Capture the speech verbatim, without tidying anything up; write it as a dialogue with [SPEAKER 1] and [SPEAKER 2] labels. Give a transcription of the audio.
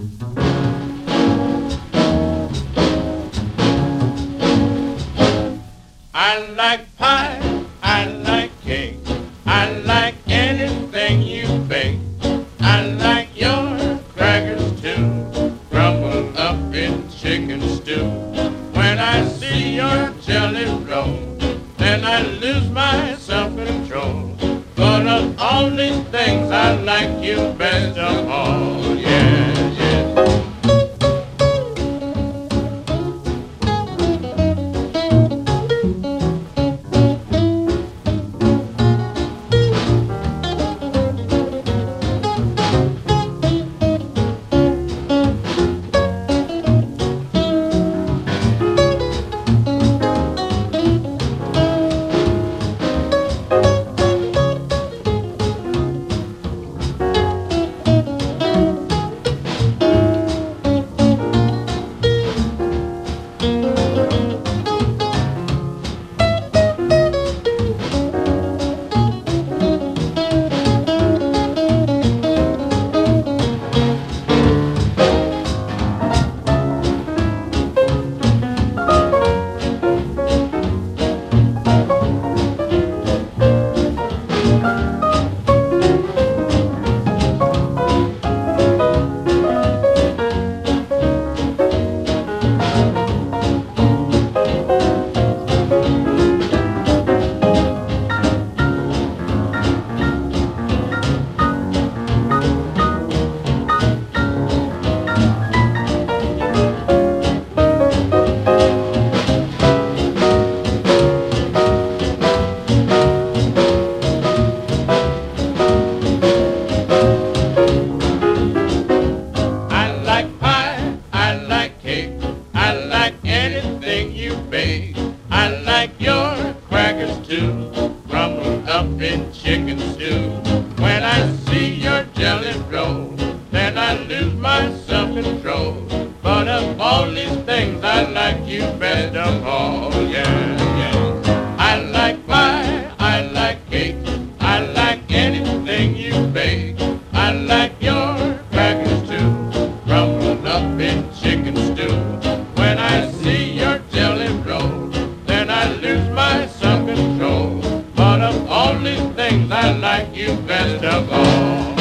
[SPEAKER 1] I like pie, I like cake, I like anything you bake. I like your crackers too, crumbled up in chicken stew. When I see your jelly roll, then I lose my self-control. But of all these things, I like you best of all, yeah, yeah. I like your crackers too, crumbled up in chicken stew. When I see your jelly roll, then I lose my self-control. But of all these things, I like you best of all, yeah, yeah. I like pie, I like cake, I like anything you bake. I like your crackers too, crumbled up in chicken stew. When I see your jelly roll, then I lose my self-control. But of all these things, I like you best of all.